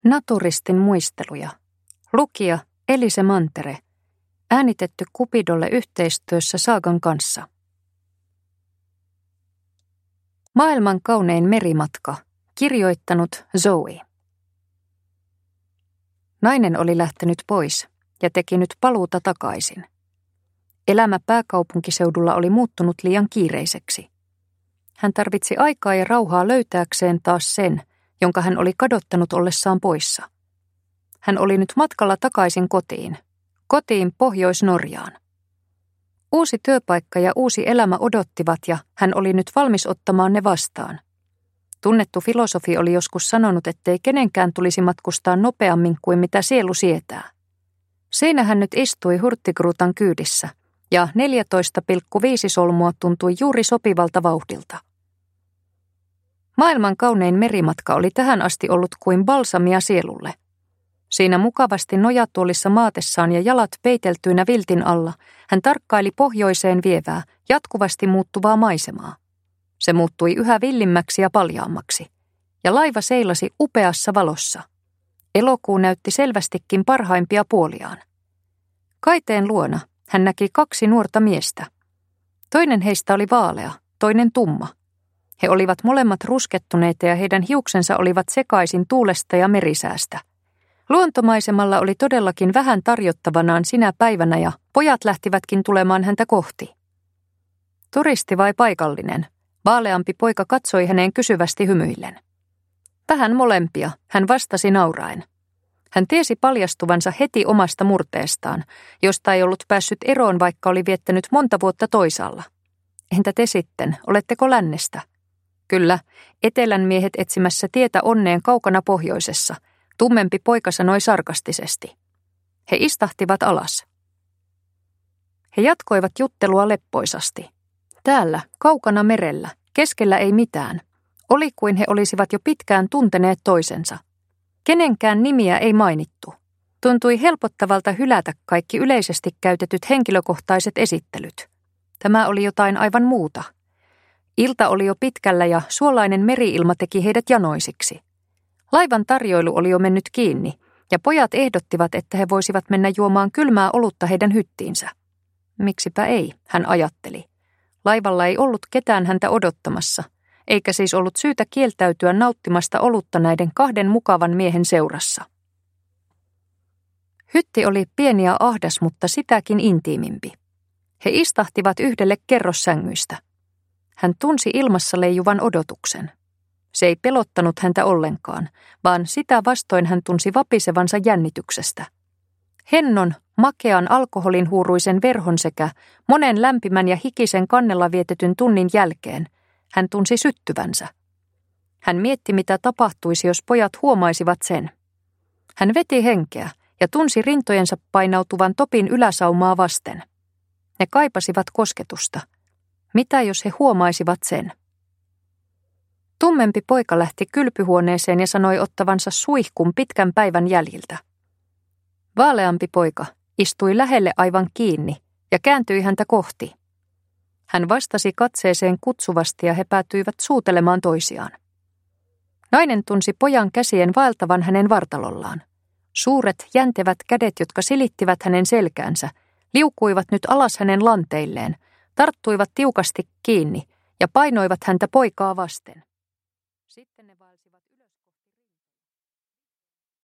Naturistin muisteluja. Lukija Elise Mantere. Äänitetty Cupidolle yhteistyössä Saagan kanssa. Maailman kaunein merimatka. Kirjoittanut Zoe. Nainen oli lähtenyt pois ja teki nyt paluuta takaisin. Elämä pääkaupunkiseudulla oli muuttunut liian kiireiseksi. Hän tarvitsi aikaa ja rauhaa löytääkseen taas sen, jonka hän oli kadottanut ollessaan poissa. Hän oli nyt matkalla takaisin kotiin Pohjois-Norjaan. Uusi työpaikka ja uusi elämä odottivat ja hän oli nyt valmis ottamaan ne vastaan. Tunnettu filosofi oli joskus sanonut, ettei kenenkään tulisi matkustaa nopeammin kuin mitä sielu sietää. Siinä hän nyt istui Hurtigruten kyydissä ja 14,5 solmua tuntui juuri sopivalta vauhdilta. Maailman kaunein merimatka oli tähän asti ollut kuin balsamia sielulle. Siinä mukavasti nojatuolissa maatessaan ja jalat peiteltyinä viltin alla hän tarkkaili pohjoiseen vievää, jatkuvasti muuttuvaa maisemaa. Se muuttui yhä villimmäksi ja paljaammaksi, ja laiva seilasi upeassa valossa. Elokuu näytti selvästikin parhaimpia puoliaan. Kaiteen luona hän näki 2 nuorta miestä. Toinen heistä oli vaalea, toinen tumma. He olivat molemmat ruskettuneita ja heidän hiuksensa olivat sekaisin tuulesta ja merisäästä. Luontomaisemalla oli todellakin vähän tarjottavanaan sinä päivänä ja pojat lähtivätkin tulemaan häntä kohti. Turisti vai paikallinen? Vaaleampi poika katsoi häneen kysyvästi hymyillen. Vähän molempia, hän vastasi nauraen. Hän tiesi paljastuvansa heti omasta murteestaan, josta ei ollut päässyt eroon, vaikka oli viettänyt monta vuotta toisaalla. Entä te sitten, oletteko lännestä? Kyllä, etelän miehet etsimässä tietä onneen kaukana pohjoisessa, tummempi poika sanoi sarkastisesti. He istahtivat alas. He jatkoivat juttelua leppoisasti. Täällä, kaukana merellä, keskellä ei mitään. Oli kuin he olisivat jo pitkään tunteneet toisensa. Kenenkään nimiä ei mainittu. Tuntui helpottavalta hylätä kaikki yleisesti käytetyt henkilökohtaiset esittelyt. Tämä oli jotain aivan muuta. Ilta oli jo pitkällä ja suolainen meri-ilma teki heidät janoisiksi. Laivan tarjoilu oli jo mennyt kiinni ja pojat ehdottivat, että he voisivat mennä juomaan kylmää olutta heidän hyttiinsä. Miksipä ei, hän ajatteli. Laivalla ei ollut ketään häntä odottamassa, eikä siis ollut syytä kieltäytyä nauttimasta olutta näiden 2 mukavan miehen seurassa. Hytti oli pieni ja ahdas, mutta sitäkin intiimimpi. He istahtivat yhdelle kerrossängyistä. Hän tunsi ilmassa leijuvan odotuksen. Se ei pelottanut häntä ollenkaan, vaan sitä vastoin hän tunsi vapisevansa jännityksestä. Hennon, makean alkoholin huuruisen verhon sekä monen lämpimän ja hikisen kannella vietetyn tunnin jälkeen hän tunsi syttyvänsä. Hän mietti, mitä tapahtuisi, jos pojat huomaisivat sen. Hän veti henkeä ja tunsi rintojensa painautuvan topin yläsaumaa vasten. Ne kaipasivat kosketusta. Mitä jos he huomaisivat sen? Tummempi poika lähti kylpyhuoneeseen ja sanoi ottavansa suihkun pitkän päivän jäljiltä. Vaaleampi poika istui lähelle aivan kiinni ja kääntyi häntä kohti. Hän vastasi katseeseen kutsuvasti ja he päätyivät suutelemaan toisiaan. Nainen tunsi pojan käsien vaeltavan hänen vartalollaan. Suuret, jäntevät kädet, jotka silittivät hänen selkäänsä, liukuivat nyt alas hänen lanteilleen, tarttuivat tiukasti kiinni ja painoivat häntä poikaa vasten. Sitten ne